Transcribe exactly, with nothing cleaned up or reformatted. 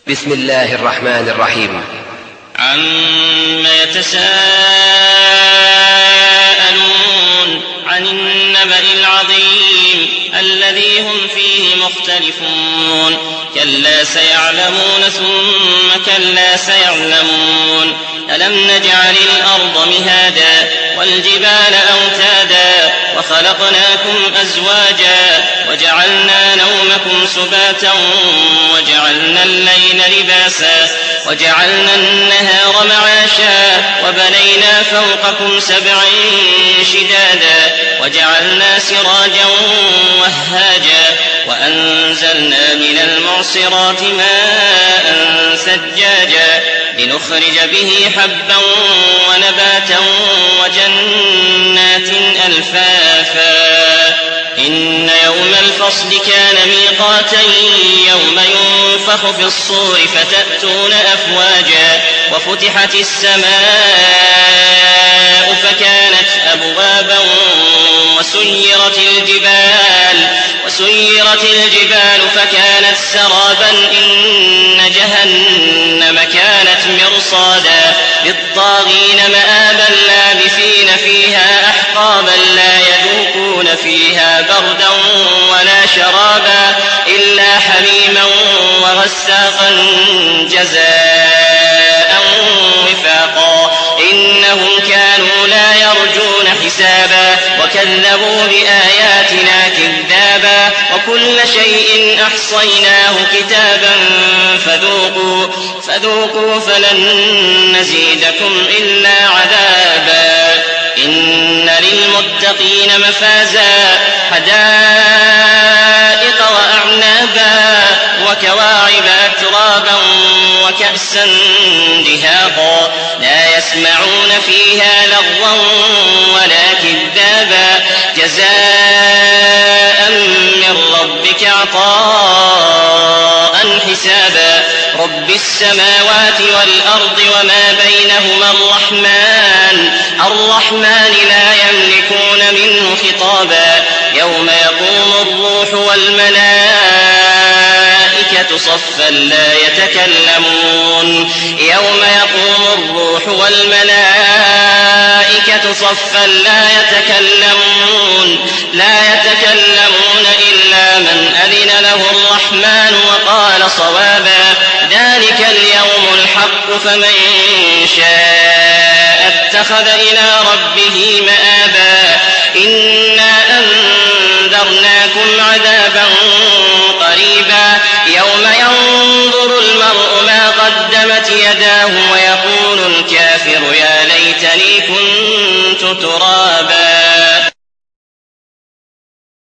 بسم الله الرحمن الرحيم. عما يتساءلون عن النبأ العظيم الذي هم فيه مختلفون كلا سيعلمون ثم كلا سيعلمون ألم نجعل الأرض مهادا والجبال أوتادا وخلقناكم أزواجا وجعلنا نومكم سباتا وجعلنا الليل لباسا وجعلنا النهار معاشا وبنينا فوقكم سبعا شدادا وجعلنا سراجا وهاجا وأنزلنا من المعصرات ماء ثجاجا لنخرج به حبا ونباتا وجنات ألفافا إن يوم الفصل كان ميقاتا يوم ينفخ في الصور فتأتون أفواجا وفتحت السماء فكانت أبوابا وسيرت الجبال وسيرت الجبال فكانت سرابا إن جهنم كانت مرصادا للطاغين مآبا لابثين فيها أحقابا لا يذوقون فيها بردا ولا شرابا إلا حميما وغساقا جزاء وفاقا إنهم كانوا لا يرجون حسابا وكذبوا بآياتنا كذابا وكل شيء أحصيناه كتابا فذوقوا, فذوقوا فلن نزيدكم إلا عذابا إن للمتقين مفازا حدائق وأعنابا وكواعب أترابا وكأسا دهاقا لا يسمعون فيها لغوا ولا كذابا جزاء من ربك عطاء حسابا رب السماوات والأرض وما بينهما الرحمن الرحمن لا يملكون منه خطابا يوم يقوم الروح والملائكة صفا لا يتكلمون يوم يقوم الروح والملائكة صفا لا يتكلمون لا يتكلمون إلا من أذن له الرحمن وقال صوابا ذلك اليوم الحق فمن شاء اتخذ إلى ربه مآبا إنا أنذرناكم عذابا قريبا يوم ينظر المرء ما قدمت يداه ويقول الكافر يا ليتني كنت ترابا.